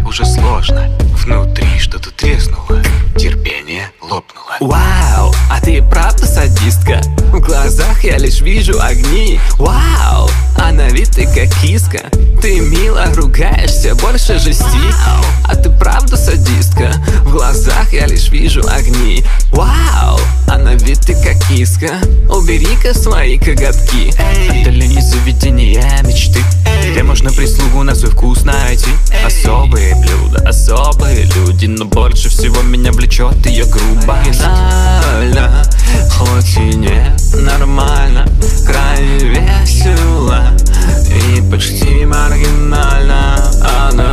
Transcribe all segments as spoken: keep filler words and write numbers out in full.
уже сложно. Внутри что-то треснуло, терпение лопнуло. Вау, а ты правда садистка? В глазах я лишь вижу огни. Вау, а на вид ты как киска. Ты мило ругаешься, больше жести. А ты правда садистка? В глазах я лишь вижу огни. Вау, а на вид ты как киска. Убери-ка свои коготки. Это ли не заведение мечты, где можно прислугу на свой вкус найти? Особые блюда, особые люди, но больше всего меня влечет ее грубость. Гениально, хоть и не нормально, крайне весело и почти маргинально. Она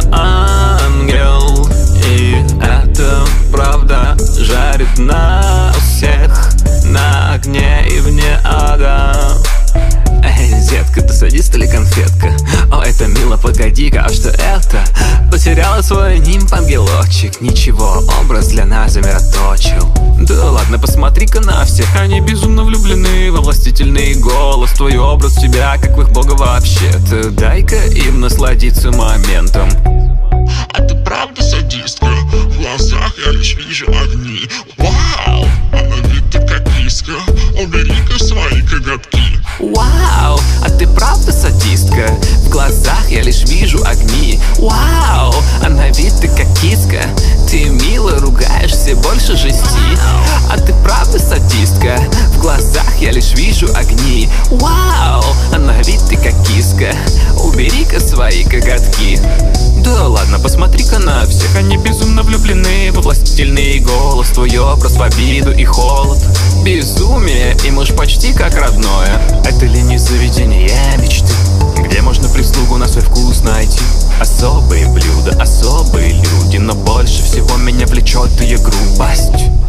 ангел, и это правда жарит нас всех на огне и вне ада. Эй, детка, ты садист или конфетка? О, это мило, погоди-ка, а что это? Потеряла свой нимб-ангелочек. Ничего, образ для нас замироточил. Да ладно, посмотри-ка на всех. Они безумно влюблены во властительный голос. Твой образ в тебя, как в их бога вообще-то. Дай-ка им насладиться моментом. А ты правда садистка? В глазах я лишь вижу огни. Вау, а на вид ты как киска. Убери-ка свои коготки. Вау, а ты правда садистка? В глазах я лишь вижу огни. Вау, а на вид ты как киска. Ты мило ругаешься, больше жести. А ты правда садистка? В глазах я лишь вижу огни. Вау, а на вид ты как киска. Убери-ка свои коготки. Да ладно, посмотри-ка на всех. Они безумно влюблены во властительный голос. Твой образ в обиду и холод. Безумие, им уж почти как родное. Это ли не заведение мечты, где можно прислугу на свой вкус найти? Особые блюда, особые люди, но больше всего меня влечет ее грубость.